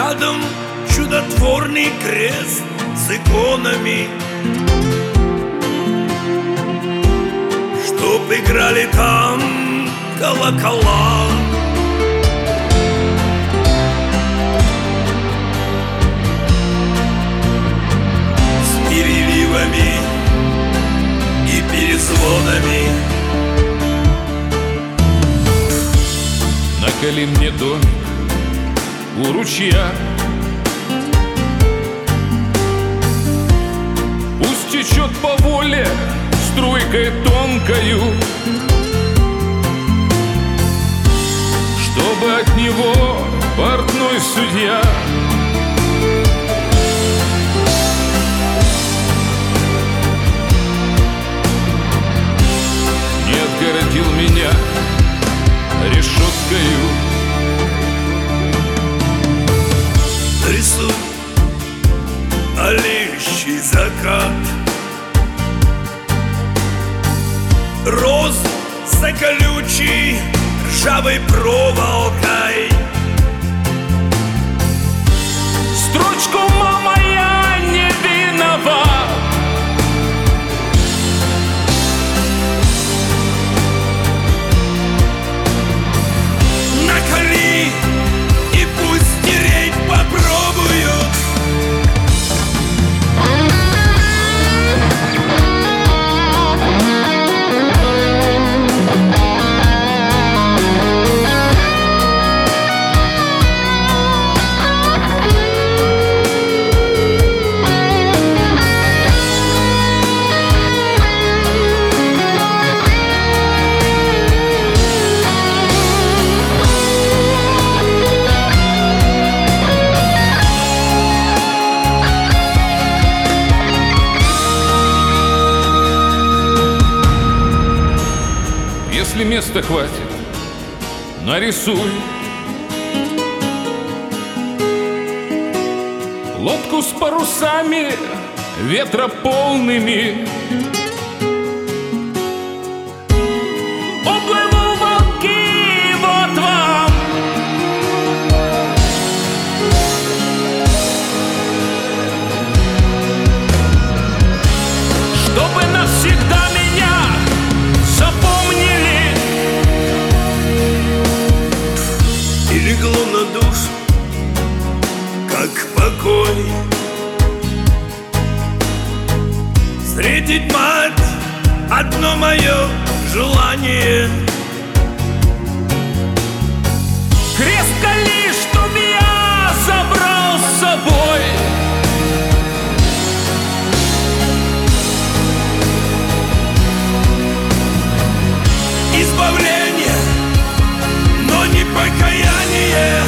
Рядом чудотворный крест с иконами, чтоб играли там колокола. С переливами и перезвонами. Наколи мне домик у ручья, пусть течет по воле струйкой тонкою, чтобы от него портной судья не отгородил меня решеткою. Рисуй алеющий закат, роз за колючей ржавой проволокой. Строчку «Мама, я не виноват» наколи, и пусть стереть попробуют. Если места хватит, нарисуй лодку с парусами ветрополными. Уплыву волки, вот вам чтобы навсегда меня запомнили. И легло на душу, как покой, встретить мать — одно мое желание. Крепко лишь, чтоб я забрал с собой Избавление, но не покаяние.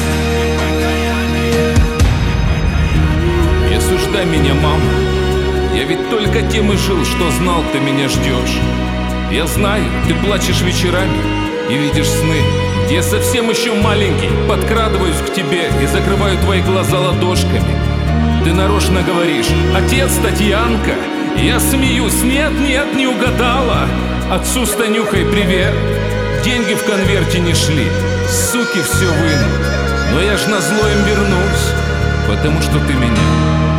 не суждай меня, мама. Я ведь только тем и жил, что знал, ты меня ждешь. Я знаю, ты плачешь вечерами и видишь сны, где я совсем еще маленький подкрадываюсь к тебе и закрываю твои глаза ладошками. Ты нарочно говоришь: отец, Татьянка. Я смеюсь: нет, нет, не угадала. Отцу с Танюхой привет. Деньги в конверте не шли, суки все вынут. Но я ж назло им вернусь, потому что ты меня